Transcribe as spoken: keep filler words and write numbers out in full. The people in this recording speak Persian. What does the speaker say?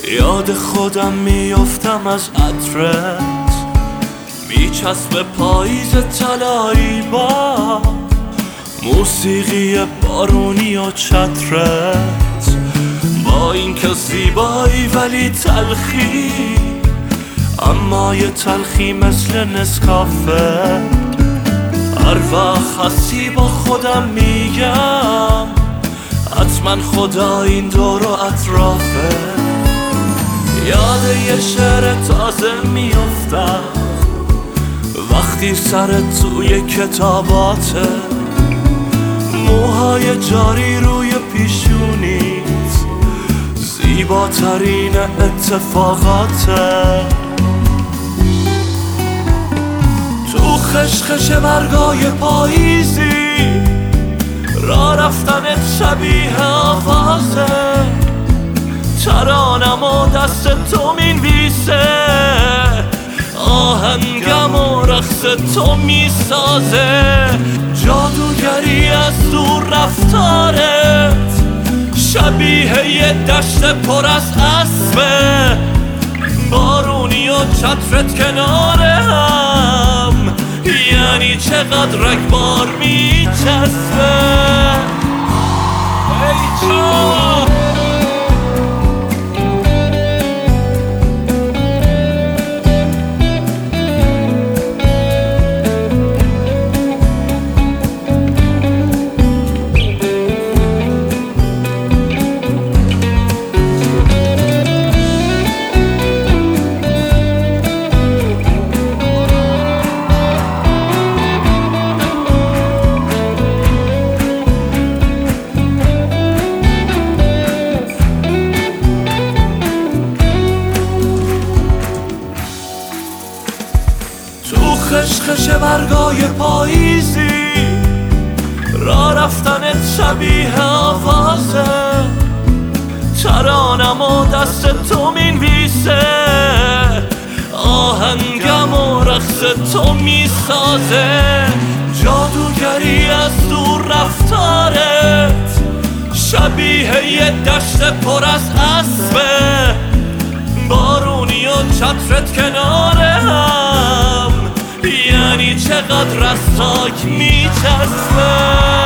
یاد خودم میافتم از عطرت، میچسب پاییز طلایی با موسیقی بارونی و چترت. با اینکه زیبایی ولی تلخی، اما یه تلخی مثل نسکافه. هر وقت هستی با خودم میگم حتما خدا این دور و اطرافه. یاد یه شعر تازه میافتم وقتی سرت توی کتاباته، موهای جاری روی پیشونیت، زیباترین اتفاقاته. تو خشخش برگای پاییزی، را رفتنت شبیه آوازه. ترانم و دست تو مینویسه، آهنگم و رقص تو میسازه. جادوگری از دور رفتارت، شبیه یه دشت پر از اسبه. بارونی و چترت کنار هم، یعنی چقدر رگبار میچسبه. ای جان خشخش برگای پاییزی، را رفتنت شبیه آوازه. ترانم و دست تو مینویسه، آهنگم و رقص تو میسازه. جادوگری از دور رفتارت، شبیه یه دشت پر از اسبه. بارونی و چترت کنار هم، یعنی چقدر رستاک میچسبه.